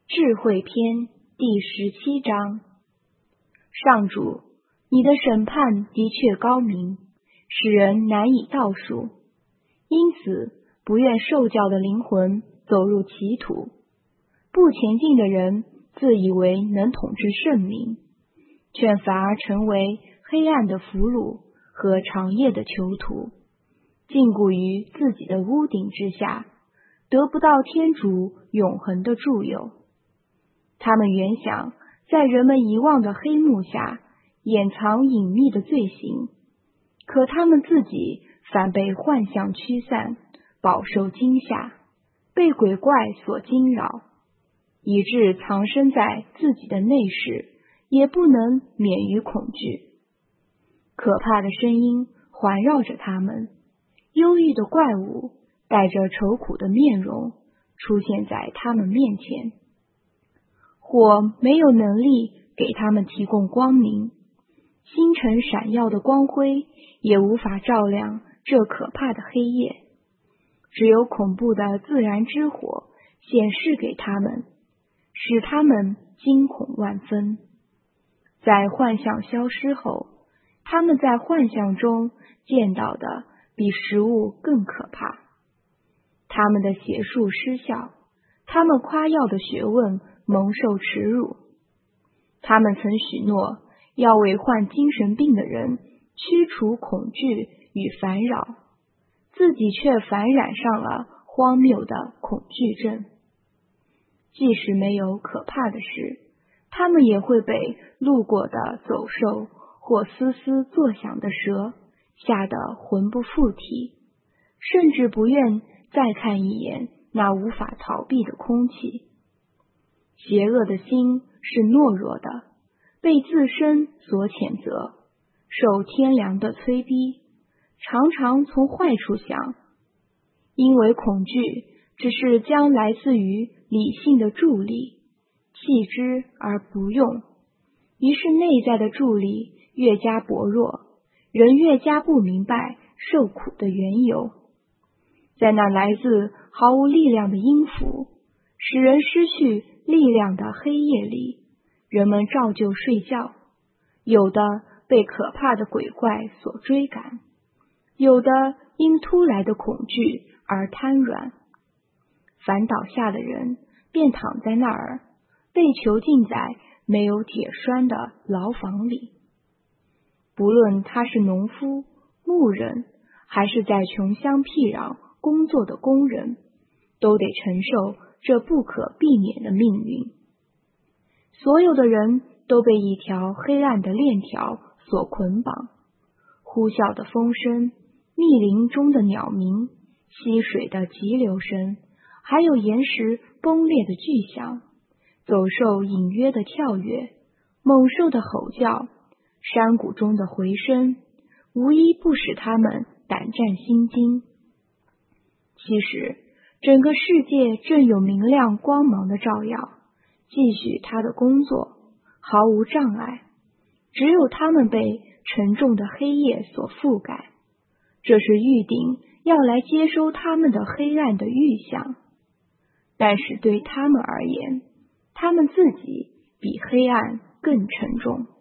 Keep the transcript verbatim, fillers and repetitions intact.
智慧篇第十七章。上主，你的审判的确高明，使人难以倒数，因此不愿受教的灵魂走入歧途，不前进的人自以为能统治圣民，却反而成为黑暗的俘虏和长夜的囚徒，禁锢于自己的屋顶之下，得不到天主永恒的助佑。他们原想在人们遗忘的黑幕下掩藏隐秘的罪行，可他们自己反被幻象驱散，饱受惊吓，被鬼怪所惊扰，以致藏身在自己的内室，也不能免于恐惧。可怕的声音环绕着他们，忧郁的怪物带着愁苦的面容出现在他们面前。火没有能力给他们提供光明，星辰闪耀的光辉也无法照亮这可怕的黑夜，只有恐怖的自然之火显示给他们，使他们惊恐万分。在幻象消失后，他们在幻象中见到的比实物更可怕。他们的邪术失效，他们夸耀的学问蒙受耻辱。他们曾许诺要为患精神病的人驱除恐惧与烦扰，自己却反染上了荒谬的恐惧症。即使没有可怕的事，他们也会被路过的走兽或嘶嘶作响的蛇吓得魂不附体，甚至不愿再看一眼那无法逃避的空气。邪恶的心是懦弱的，被自身所谴责，受天良的催逼，常常从坏处想，因为恐惧只是将来自于理性的助力，弃之而不用，于是内在的助力越加薄弱，人越加不明白受苦的缘由。在那来自毫无力量的音符，使人失去力量的黑夜里，人们照旧睡觉，有的被可怕的鬼怪所追赶，有的因突来的恐惧而瘫软。反倒下的人便躺在那儿，被囚禁在没有铁栓的牢房里。不论他是农夫、牧人，还是在穷乡僻壤工作的工人，都得承受这不可避免的命运。所有的人都被一条黑暗的链条所捆绑，呼啸的风声、密林中的鸟鸣、溪水的急流声，还有岩石崩裂的巨响，走兽隐约的跳跃，猛兽的吼叫，山谷中的回声，无一不使他们胆战心惊。其实整个世界正有明亮光芒的照耀，继续他的工作，毫无障碍，只有他们被沉重的黑夜所覆盖，这是预定要来接收他们的黑暗的预象。但是对他们而言，他们自己比黑暗更沉重。